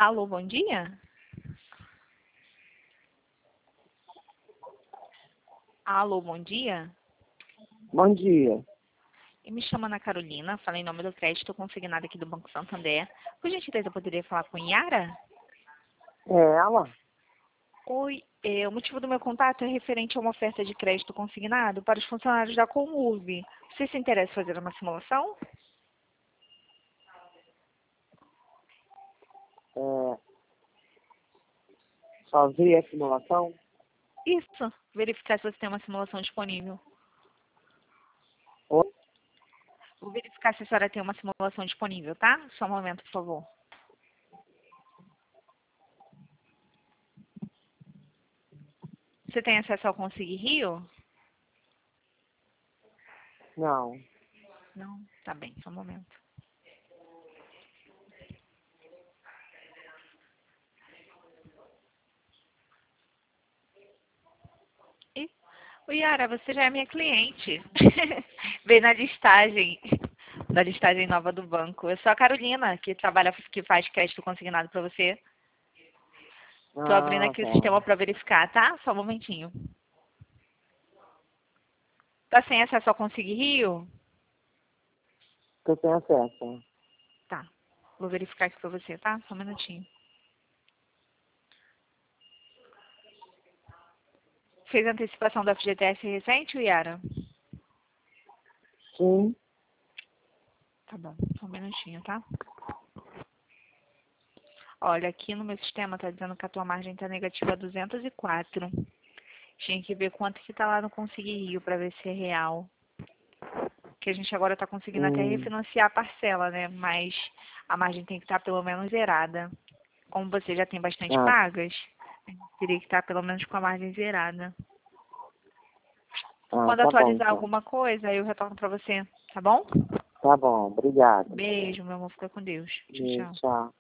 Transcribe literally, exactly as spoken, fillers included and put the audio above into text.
Alô, bom dia? Alô, bom dia? Bom dia. Eu me chamo Ana Carolina, falei em nome do crédito consignado aqui do Banco Santander. Por gentileza, eu poderia falar com Yara? É ela? Oi, é, o motivo do meu contato é referente a uma oferta de crédito consignado para os funcionários da Comurb. Você se interessa em fazer uma simulação? É, só vi a simulação? Isso, verificar se você tem uma simulação disponível. Oi? Vou verificar se a senhora tem uma simulação disponível, tá? Só um momento, por favor. Você tem acesso ao Consig Rio? Não. Não? Tá bem, só um momento. Ih, o Yara, você já é minha cliente. Veio na listagem, na listagem nova do banco. Eu sou a Carolina, que trabalha, que faz crédito consignado para você. Tô abrindo Ah, aqui o sistema tá. para verificar, tá? Só um momentinho. Tá sem acesso ao Consig Rio? Eu tenho acesso. Tá. Vou verificar aqui para você, tá? Só um minutinho. Fez antecipação do F G T S recente, Yara? Sim. Tá bom, só um minutinho, tá? Olha, aqui no meu sistema tá dizendo que a tua margem tá negativa duzentos e quatro. Tinha que ver quanto que tá lá no Consig Rio para ver se é real. Que a gente agora tá conseguindo até Hum. refinanciar a parcela, né? Mas a margem tem que estar pelo menos zerada. Como você já tem bastante Ah, pagas, teria que estar pelo menos com a margem zerada. ah, Quando tá bom, atualizar então. alguma coisa, eu retorno para você, tá bom? Tá bom, obrigado. Beijo, meu amor. Fica com Deus. Tchau, E tchau. tchau.